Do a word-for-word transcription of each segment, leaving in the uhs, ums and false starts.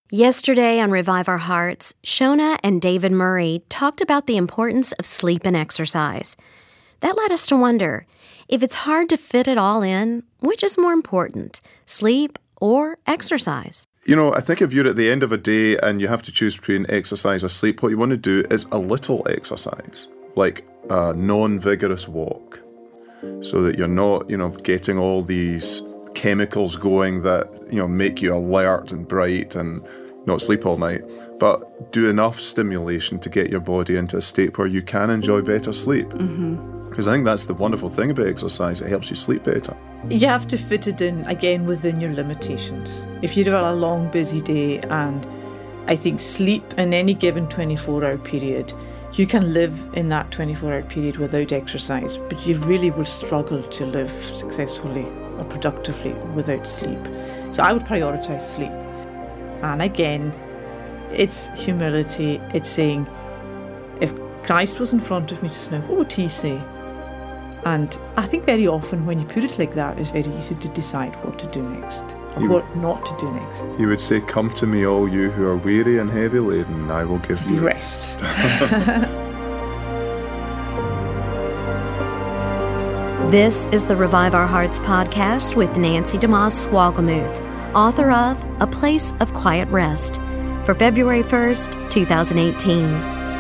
Yesterday on Revive Our Hearts, Shona and David Murray talked about the importance of sleep and exercise. That led us to wonder, if it's hard to fit it all in, which is more important, sleep or exercise? You know, I think if you're at the end of a day and you have to choose between exercise or sleep, what you want to do is a little exercise, like a non-vigorous walk, so that you're not, you know, getting all these chemicals going that, you know, make you alert and bright and not sleep all night, but do enough stimulation to get your body into a state where you can enjoy better sleep. Mm-hmm. Because I think that's the wonderful thing about exercise, it helps you sleep better. You have to fit it in, again, within your limitations. If you've got a long, busy day, and I think sleep in any given twenty-four hour period, you can live in that twenty-four hour period without exercise, but you really will struggle to live successfully or productively without sleep. So I would prioritise sleep. And again, it's humility. It's saying, if Christ was in front of me just now, what would he say? And I think very often when you put it like that, it's very easy to decide what to do next, or You- what not to do next. He would say, "Come to me, all you who are weary and heavy laden, and I will give you Rest. This is the Revive Our Hearts podcast with Nancy DeMoss Swalgamuth, author of A Place of Quiet Rest, for February first, twenty eighteen.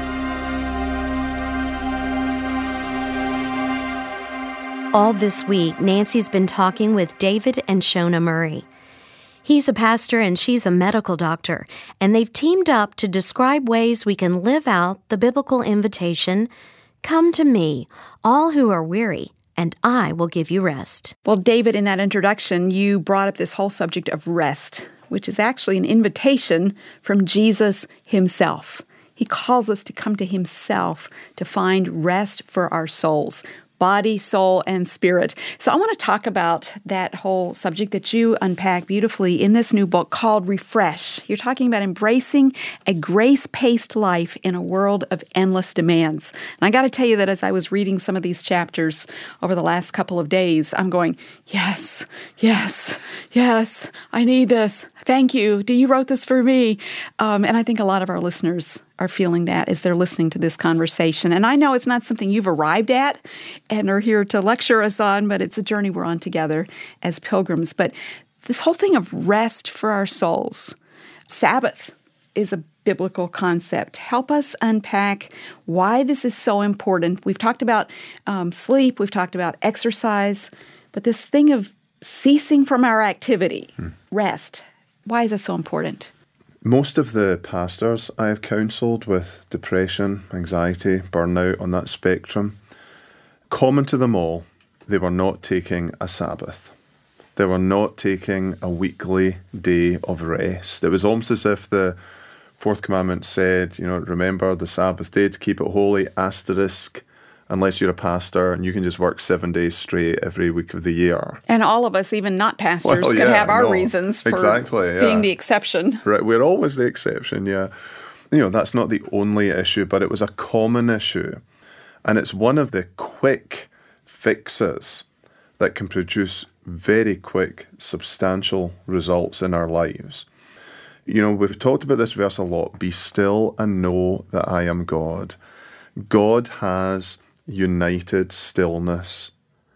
All this week, Nancy's been talking with David and Shona Murray. He's a pastor and she's a medical doctor, and they've teamed up to describe ways we can live out the biblical invitation, "Come to me, all who are weary, and I will give you rest." Well, David, in that introduction, you brought up this whole subject of rest, which is actually an invitation from Jesus himself. He calls us to come to himself to find rest for our souls. Body, soul, and spirit. So I want to talk about that whole subject that you unpack beautifully in this new book called Refresh. You're talking about embracing a grace-paced life in a world of endless demands. And I got to tell you that as I was reading some of these chapters over the last couple of days, I'm going, yes, yes, yes, I need this. Thank you. Do you wrote this for me? Um, and I think a lot of our listeners are feeling that as they're listening to this conversation. And I know it's not something you've arrived at and are here to lecture us on, but it's a journey we're on together as pilgrims. But this whole thing of rest for our souls, Sabbath is a biblical concept. Help us unpack why this is so important. We've talked about um, sleep, we've talked about exercise, but this thing of ceasing from our activity, hmm. rest, why is that so important? Most of the pastors I have counselled with depression, anxiety, burnout on that spectrum, common to them all, they were not taking a Sabbath. They were not taking a weekly day of rest. It was almost as if the fourth commandment said, you know, remember the Sabbath day to keep it holy, asterisk, unless you're a pastor and you can just work seven days straight every week of the year. And all of us, even not pastors, well, can yeah, have our no, reasons for exactly, yeah. being the exception. Right, we're always the exception, yeah. You know, that's not the only issue, but it was a common issue. And it's one of the quick fixes that can produce very quick, substantial results in our lives. You know, we've talked about this verse a lot. Be still and know that I am God. God has united stillness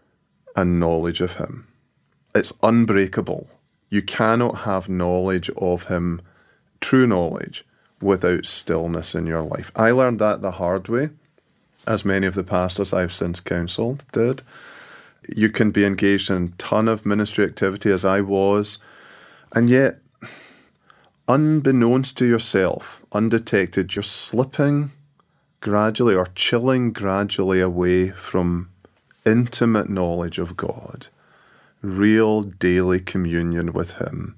and knowledge of him. It's unbreakable. You cannot have knowledge of him, true knowledge, without stillness in your life. I learned that the hard way, as many of the pastors I've since counselled did. You can be engaged in a ton of ministry activity, as I was, and yet, unbeknownst to yourself, undetected, you're slipping gradually or chilling gradually away from intimate knowledge of God, real daily communion with him.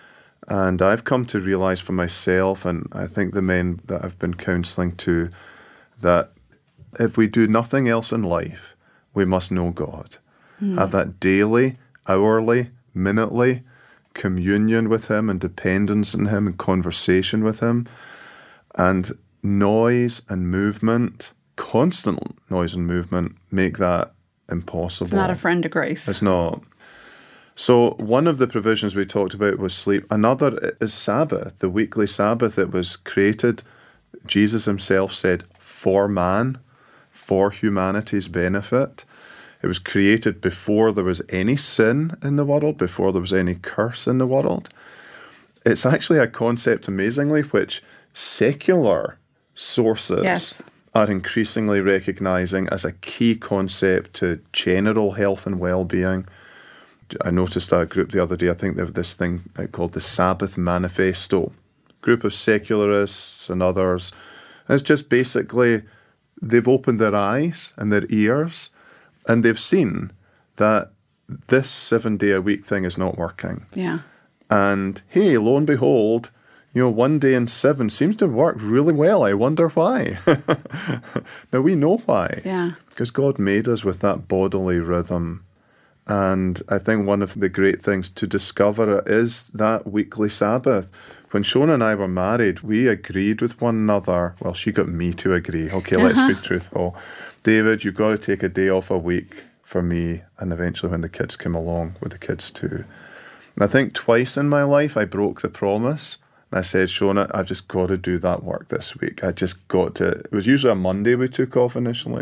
And I've come to realize for myself, and I think the men that I've been counselling to, that if we do nothing else in life, we must know God. Mm. Have that daily, hourly, minutely communion with him and dependence on him and conversation with him. And noise and movement, constant noise and movement, make that impossible. It's not a friend of grace. It's not. So one of the provisions we talked about was sleep. Another is Sabbath, the weekly Sabbath. It was created, Jesus himself said, for man, for humanity's benefit. It was created before there was any sin in the world, before there was any curse in the world. It's actually a concept, amazingly, which secular sources Yes. are increasingly recognising as a key concept to general health and well-being. I noticed a group the other day, I think they have this thing called the Sabbath Manifesto. Group of secularists and others. And it's just basically, they've opened their eyes and their ears, and they've seen that this seven-day-a-week thing is not working. Yeah. And hey, lo and behold, you know, one day in seven seems to work really well. I wonder why. Now, we know why. Yeah. Because God made us with that bodily rhythm. And I think one of the great things to discover is that weekly Sabbath. When Shona and I were married, we agreed with one another. Well, she got me to agree. Okay, let's be truthful. David, you've got to take a day off a week for me. And eventually when the kids came along, with the kids too. And I think twice in my life I broke the promise. And I said, Shona, I've just got to do that work this week. I just got to. It was usually a Monday we took off initially.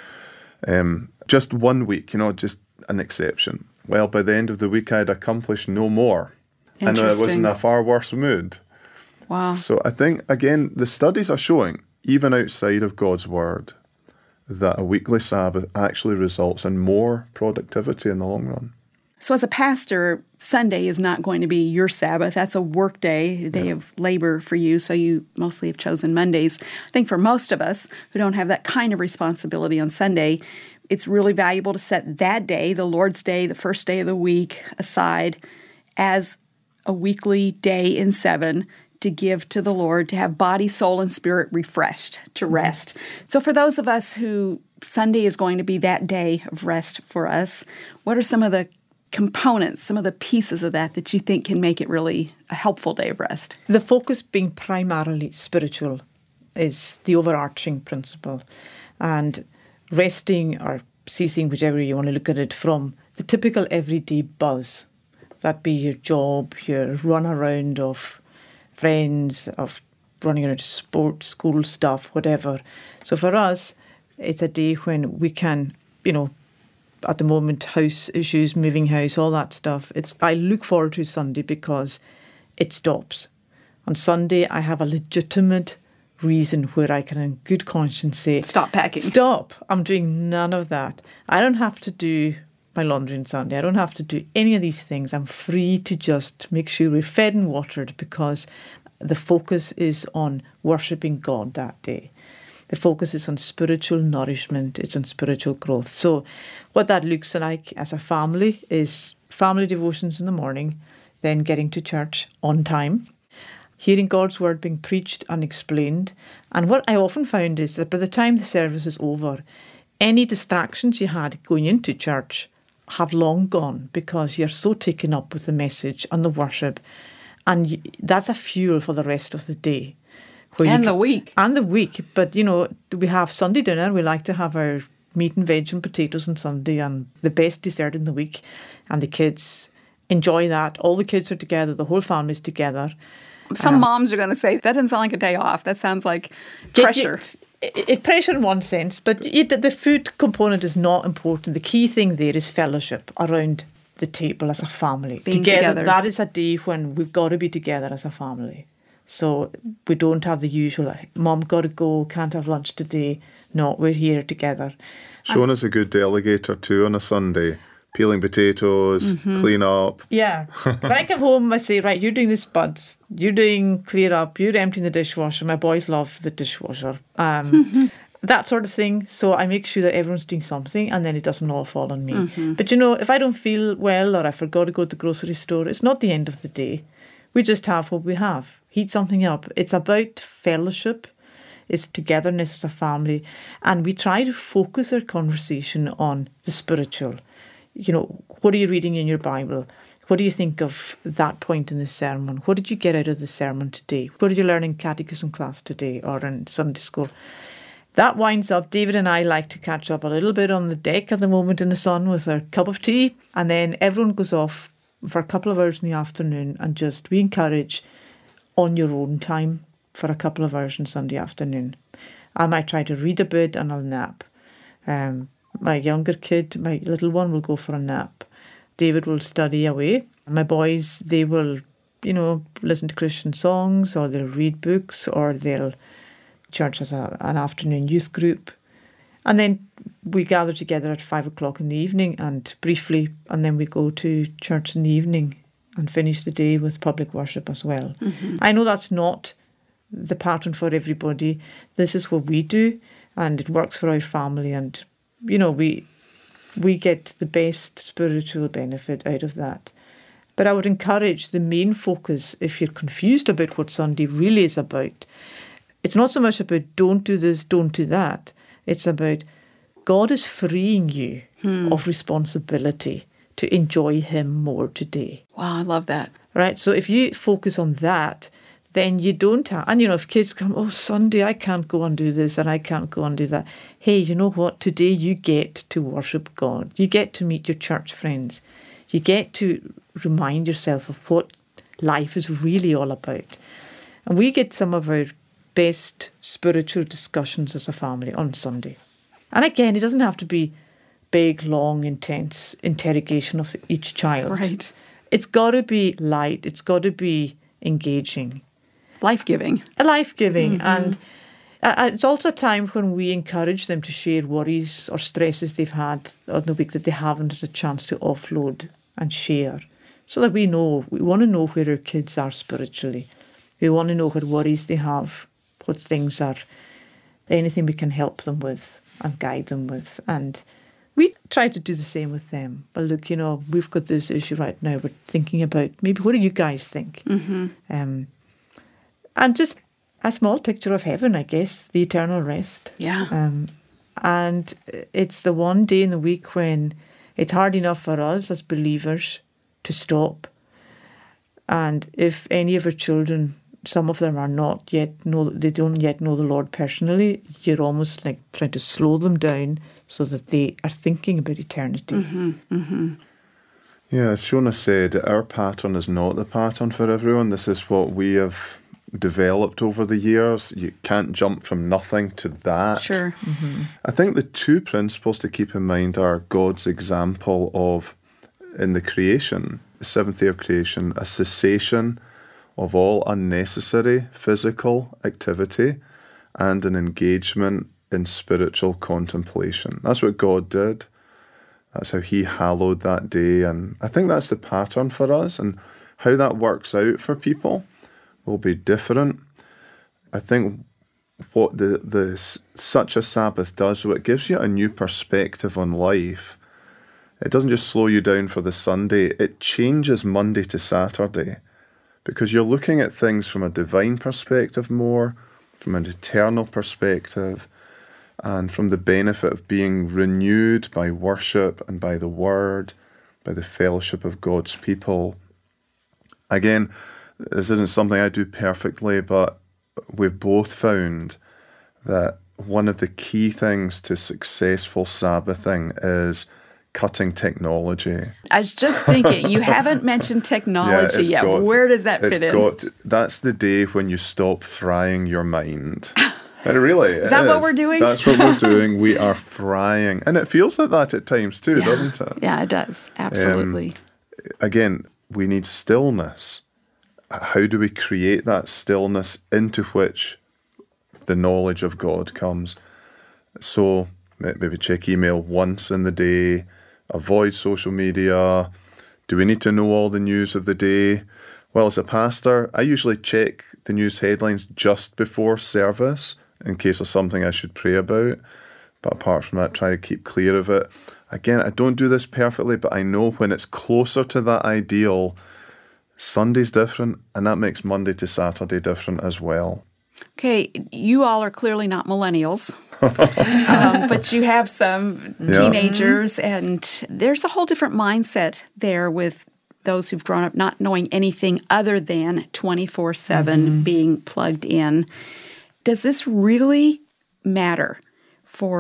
Um, just one week, you know, just an exception. Well, by the end of the week, I'd accomplished no more. And I was in a far worse mood. Wow. So I think, again, the studies are showing, even outside of God's word, that a weekly Sabbath actually results in more productivity in the long run. So as a pastor, Sunday is not going to be your Sabbath. That's a work day, a day yeah. of labor for you, so you mostly have chosen Mondays. I think for most of us who don't have that kind of responsibility on Sunday, it's really valuable to set that day, the Lord's Day, the first day of the week, aside as a weekly day in seven to give to the Lord, to have body, soul, and spirit refreshed, to rest. So for those of us who Sunday is going to be that day of rest for us, what are some of the components, some of the pieces of that that you think can make it really a helpful day of rest? The focus being primarily spiritual is the overarching principle. And resting or ceasing, whichever you want to look at it, from the typical everyday buzz. That be your job, your run around of friends, of running around sports, school stuff, whatever. So for us, it's a day when we can, you know, at the moment, house issues, moving house, all that stuff. It's I look forward to Sunday because it stops. On Sunday, I have a legitimate reason where I can in good conscience say, stop packing. Stop. I'm doing none of that. I don't have to do my laundry on Sunday. I don't have to do any of these things. I'm free to just make sure we're fed and watered because the focus is on worshipping God that day. The focus is on spiritual nourishment. It's on spiritual growth. So what that looks like as a family is family devotions in the morning, then getting to church on time, hearing God's word being preached and explained. And what I often found is that by the time the service is over, any distractions you had going into church have long gone because you're so taken up with the message and the worship. And you, that's a fuel for the rest of the day. And the can, week. And the week. But, you know, we have Sunday dinner. We like to have our meat and veg and potatoes on Sunday and the best dessert in the week. And the kids enjoy that. All the kids are together. The whole family's together. Some um, moms are going to say, that doesn't sound like a day off. That sounds like pressure. It, it, it pressure in one sense, but it, the food component is not important. The key thing there is fellowship around the table as a family. Being together, together. That is a day when we've got to be together as a family. So we don't have the usual, Mom, got to go, can't have lunch today. No, we're here together. Shona's a good delegator too on a Sunday. Peeling potatoes, mm-hmm. clean up. Yeah. When I come home, I say, right, you're doing the spuds, you're doing clear up, you're emptying the dishwasher. My boys love the dishwasher. Um, mm-hmm. That sort of thing. So I make sure that everyone's doing something and then it doesn't all fall on me. Mm-hmm. But, you know, if I don't feel well or I forgot to go to the grocery store, it's not the end of the day. We just have what we have. Heat something up. It's about fellowship. It's togetherness as a family. And we try to focus our conversation on the spiritual. You know, what are you reading in your Bible? What do you think of that point in the sermon? What did you get out of the sermon today? What did you learn in catechism class today or in Sunday school? That winds up, David and I like to catch up a little bit on the deck at the moment in the sun with our cup of tea. And then everyone goes off for a couple of hours in the afternoon and just, we encourage on your own time for a couple of hours on Sunday afternoon. I might try to read a bit and I'll nap. Um, my younger kid, my little one, will go for a nap. David will study away. My boys, they will, you know, listen to Christian songs, or they'll read books, or they'll, church has a, an afternoon youth group. And then we gather together at five o'clock in the evening and briefly, and then we go to church in the evening and finish the day with public worship as well. Mm-hmm. I know that's not the pattern for everybody. This is what we do, and it works for our family, and, you know, we we get the best spiritual benefit out of that. But I would encourage the main focus, if you're confused about what Sunday really is about, it's not so much about don't do this, don't do that. It's about God is freeing you hmm. of responsibility to enjoy Him more today. Wow, I love that. Right? So if you focus on that, then you don't have, and you know, if kids come, oh, Sunday, I can't go and do this and I can't go and do that. Hey, you know what? Today you get to worship God. You get to meet your church friends. You get to remind yourself of what life is really all about. And we get some of our best spiritual discussions as a family on Sunday. And again, it doesn't have to be big, long, intense interrogation of each child. Right. It's got to be light. It's got to be engaging. Life-giving. Life-giving. Mm-hmm. And uh, it's also a time when we encourage them to share worries or stresses they've had on the week that they haven't had a chance to offload and share, so that we know, we want to know where our kids are spiritually. We want to know what worries they have, what things are, anything we can help them with and guide them with. And we try to do the same with them. But look, you know, we've got this issue right now. We're thinking about maybe what do you guys think? Mm-hmm. Um, and just a small picture of heaven, I guess, the eternal rest. Yeah. Um, and it's the one day in the week when it's hard enough for us as believers to stop. And if any of our children, some of them are not yet, know they don't yet know the Lord personally, you're almost like trying to slow them down so that they are thinking about eternity. Mm-hmm, mm-hmm. Yeah, as Shona said, our pattern is not the pattern for everyone. This is what we have developed over the years. You can't jump from nothing to that. Sure. Mm-hmm. I think the two principles to keep in mind are God's example of, in the creation, the seventh day of creation, a cessation of all unnecessary physical activity and an engagement in spiritual contemplation. That's what God did. That's how He hallowed that day. And I think that's the pattern for us. And how that works out for people will be different. I think what the, the such a Sabbath does, what it gives you a new perspective on life. It doesn't just slow you down for the Sunday, it changes Monday to Saturday, because you're looking at things from a divine perspective more, from an eternal perspective, and from the benefit of being renewed by worship and by the Word, by the fellowship of God's people. Again, this isn't something I do perfectly, but we've both found that one of the key things to successful Sabbathing is cutting technology. I was just thinking, you haven't mentioned technology yeah, yet. got, Where does that fit in? Got, that's the day when you stop frying your mind. It really is. Is that what we're doing? That's what we're doing. We are frying. And it feels like that at times too, yeah. doesn't it? Yeah, it does. Absolutely. Um, again, we need stillness. How do we create that stillness into which the knowledge of God comes? So maybe check email once in the day, avoid social media. Do we need to know all the news of the day? Well, as a pastor, I usually check the news headlines just before service in case there's something I should pray about. But apart from that, try to keep clear of it. Again, I don't do this perfectly, but I know when it's closer to that ideal, Sunday's different, and that makes Monday to Saturday different as well. Okay, you all are clearly not millennials, um, but you have some yeah. teenagers, and there's a whole different mindset there with those who've grown up not knowing anything other than twenty-four seven mm-hmm. being plugged in. Does this really matter for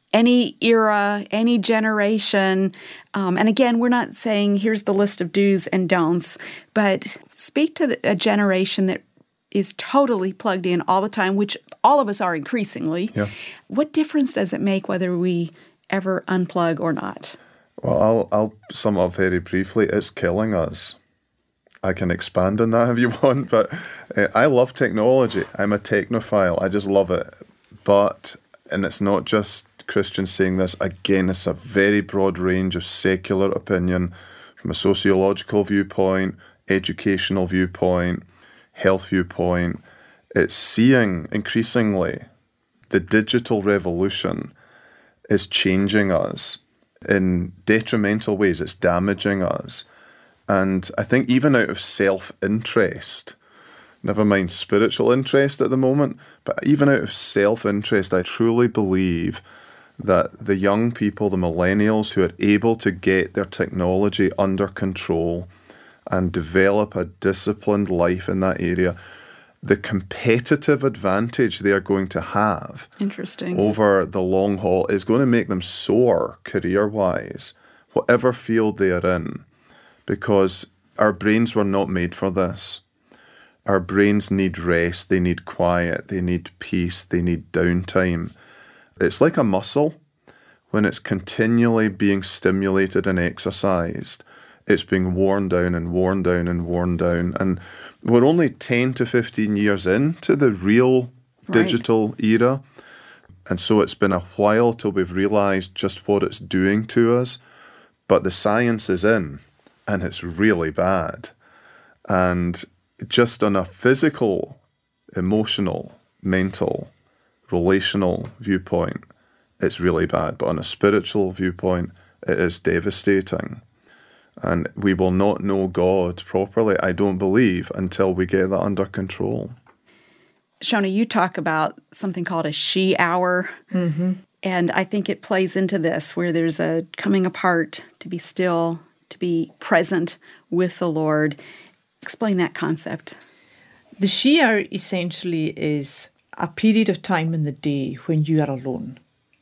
any era, any generation. Um, and again, we're not saying here's the list of do's and don'ts, but speak to the, a generation that is totally plugged in all the time, which all of us are increasingly. Yeah. What difference does it make whether we ever unplug or not? Well, I'll, I'll sum up very briefly. It's killing us. I can expand on that if you want, but uh, I love technology. I'm a technophile. I just love it. But, and it's not just Christians saying this, again, it's a very broad range of secular opinion from a sociological viewpoint, educational viewpoint, health viewpoint. It's seeing increasingly the digital revolution is changing us in detrimental ways. It's damaging us. And I think even out of self-interest, never mind spiritual interest at the moment, but even out of self-interest, I truly believe that the young people, the millennials who are able to get their technology under control and develop a disciplined life in that area, the competitive advantage they are going to have Interesting. over the long haul is going to make them soar career-wise, whatever field they are in, because our brains were not made for this. Our brains need rest, they need quiet, they need peace, they need downtime. It's like a muscle. When it's continually being stimulated and exercised, it's being worn down and worn down and worn down. And we're only ten to fifteen years into the real digital right. era. And so it's been a while till we've realised just what it's doing to us. But the science is in, and it's really bad. And just on a physical, emotional, mental, relational viewpoint, it's really bad. But on a spiritual viewpoint, it is devastating. And we will not know God properly, I don't believe, until we get that under control. Shona, you talk about something called a she hour. Mm-hmm. And I think it plays into this, where there's a coming apart, to be still, to be present with the Lord. Explain that concept. The she hour essentially is a period of time in the day when you are alone.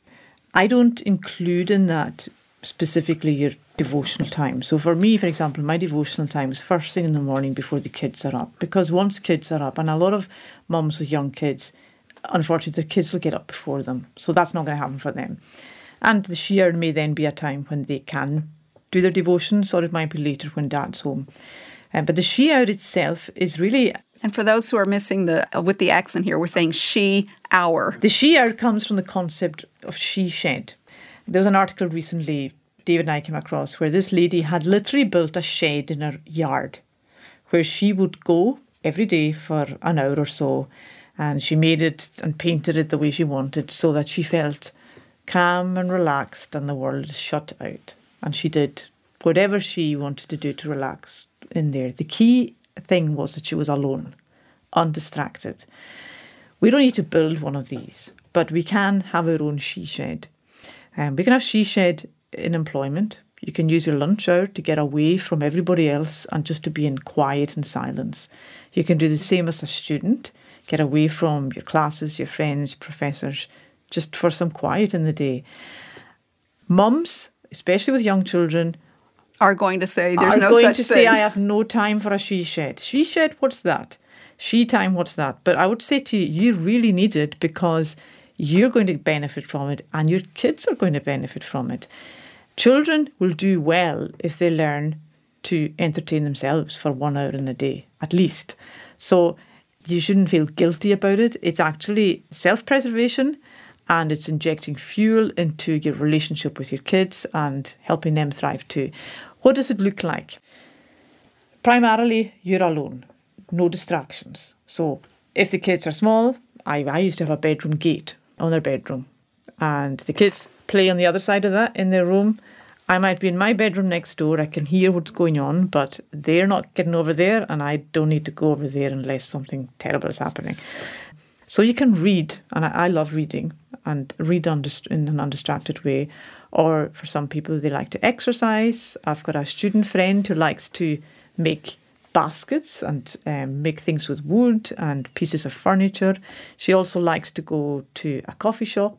I don't include in that specifically your devotional time. So for me, for example, my devotional time is first thing in the morning before the kids are up. Because once kids are up, and a lot of mums with young kids, unfortunately, their kids will get up before them. So that's not going to happen for them. And the she hour may then be a time when they can do their devotions, or it might be later when dad's home. Um, but the she hour itself is really... And for those who are missing the uh, with the accent here, we're saying she hour. The she hour comes from the concept of she shed. There was an article recently David and I came across where this lady had literally built a shed in her yard where she would go every day for an hour or so, and she made it and painted it the way she wanted so that she felt calm and relaxed and the world shut out. And she did whatever she wanted to do to relax in there. The key thing was that she was alone, undistracted. We don't need to build one of these, but we can have our own she shed. Um, we can have she shed in employment. You can use your lunch hour to get away from everybody else and just to be in quiet and silence. You can do the same as a student, get away from your classes, your friends, professors, just for some quiet in the day. Mums, especially with young children, are going to say there's are no going such to thing. say I have no time for a she shed. She shed, what's that? She time, what's that? But I would say to you, you really need it because you're going to benefit from it and your kids are going to benefit from it. Children will do well if they learn to entertain themselves for one hour in a day, at least. So you shouldn't feel guilty about it. It's actually self-preservation, and it's injecting fuel into your relationship with your kids and helping them thrive too. What does it look like? Primarily, you're alone, no distractions. So if the kids are small, I, I used to have a bedroom gate on their bedroom, and the kids play on the other side of that in their room. I might be in my bedroom next door. I can hear what's going on, but they're not getting over there, and I don't need to go over there unless something terrible is happening. So you can read, and I, I love reading, and read undist- in an undistracted way. Or for some people, they like to exercise. I've got a student friend who likes to make baskets and um, make things with wood and pieces of furniture. She also likes to go to a coffee shop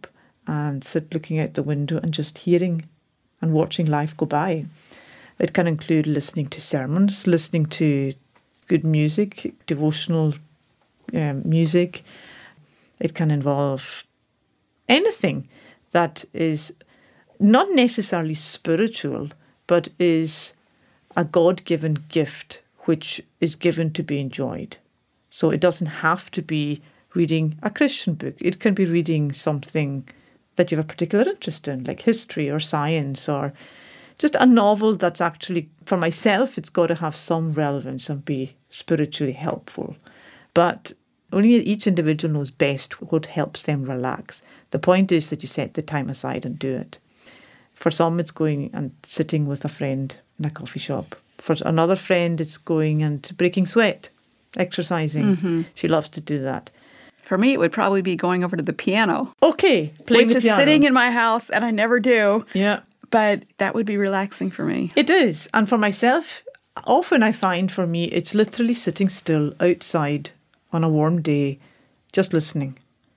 and sit looking out the window and just hearing and watching life go by. It can include listening to sermons, listening to good music, devotional um, music. It can involve anything that is not necessarily spiritual, but is a God-given gift which is given to be enjoyed. So it doesn't have to be reading a Christian book. It can be reading something that you have a particular interest in, like history or science, or just a novel that's actually, for myself, it's got to have some relevance and be spiritually helpful. But only each individual knows best what helps them relax. The point is that you set the time aside and do it. For some, it's going and sitting with a friend in a coffee shop. For another friend, it's going and breaking sweat, exercising. Mm-hmm. She loves to do that. For me, it would probably be going over to the piano. Okay, playing Which the is piano. sitting in my house, and I never do. Yeah. But that would be relaxing for me. It is. And for myself, often I find for me, it's literally sitting still outside on a warm day, just listening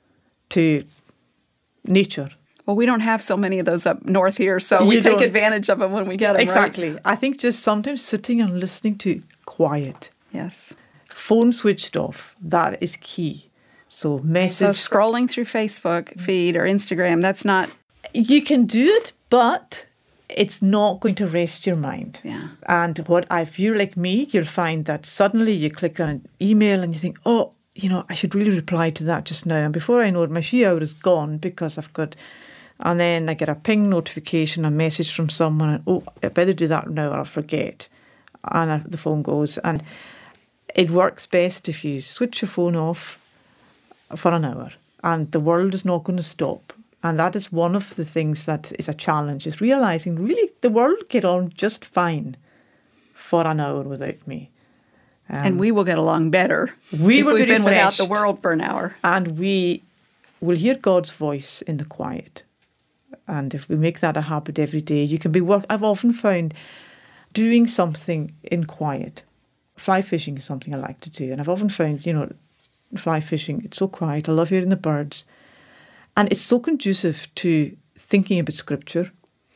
to nature. Well, we don't have so many of those up north here, so You we take don't. advantage of them when we get them, Exactly. right? I think just sometimes sitting and listening to quiet. Yes. Phone switched off. That is key. So So message. scrolling through Facebook feed or Instagram, that's not... You can do it, but it's not going to rest your mind. Yeah. And what if you're like me, you'll find that suddenly you click on an email and you think, oh, you know, I should really reply to that just now. And before I know it, my she hour is gone because I've got... And then I get a ping notification, a message from someone, and oh, I better do that now or I'll forget. And I, the phone goes. And it works best if you switch your phone off for an hour. And the world is not going to stop. And that is one of the things that is a challenge, is realising really the world get on just fine for an hour without me. Um, and we will get along better we if will we've be been without refreshed. the world for an hour. And we will hear God's voice in the quiet. And if we make that a habit every day, you can be work. I've often found doing something in quiet. Fly fishing is something I like to do. And I've often found, you know, fly fishing, it's so quiet. I love hearing the birds. And it's so conducive to thinking about scripture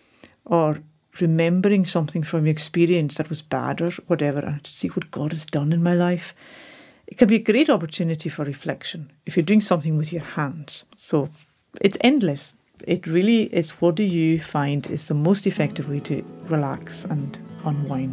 or remembering something from your experience that was bad or whatever, and to see what God has done in my life. It can be a great opportunity for reflection if you're doing something with your hands. So it's endless. It really is, what do you find is the most effective way to relax and unwind?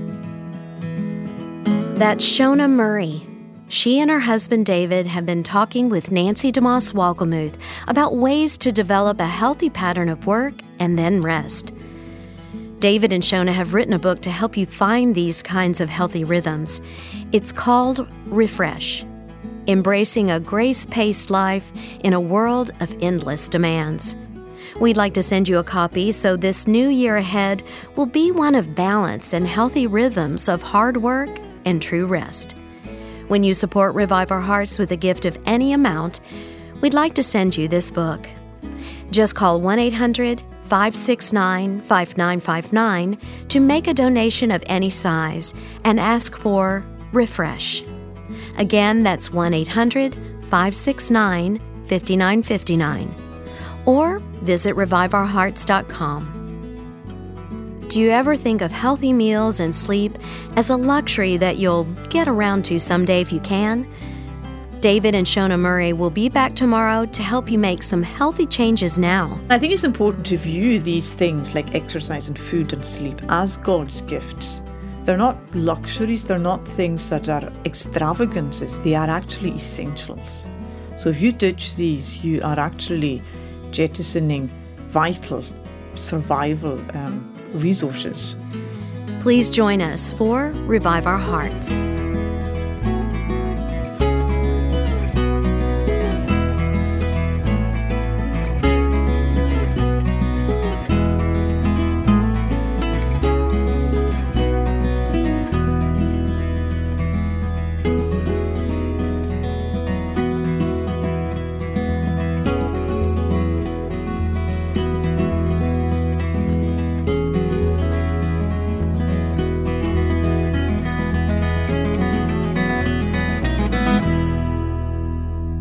That's Shona Murray. She and her husband David have been talking with Nancy DeMoss Wolgemuth about ways to develop a healthy pattern of work and then rest. David and Shona have written a book to help you find these kinds of healthy rhythms. It's called Refresh: Embracing a Grace-Paced Life in a World of Endless Demands. We'd like to send you a copy so this new year ahead will be one of balance and healthy rhythms of hard work and true rest. When you support Revive Our Hearts with a gift of any amount, we'd like to send you this book. Just call one eight hundred, five six nine, five nine five nine to make a donation of any size and ask for Refresh. Again, that's one eight hundred, five six nine, five nine five nine. Or visit revive our hearts dot com. Do you ever think of healthy meals and sleep as a luxury that you'll get around to someday if you can? David and Shona Murray will be back tomorrow to help you make some healthy changes now. I think it's important to view these things like exercise and food and sleep as God's gifts. They're not luxuries, they're not things that are extravagances, they are actually essentials. So if you ditch these, you are actually jettisoning vital survival um, resources. Please join us for Revive Our Hearts.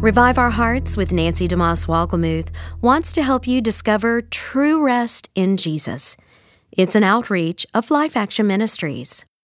Revive Our Hearts with Nancy DeMoss Wolgemuth wants to help you discover true rest in Jesus. It's an outreach of Life Action Ministries.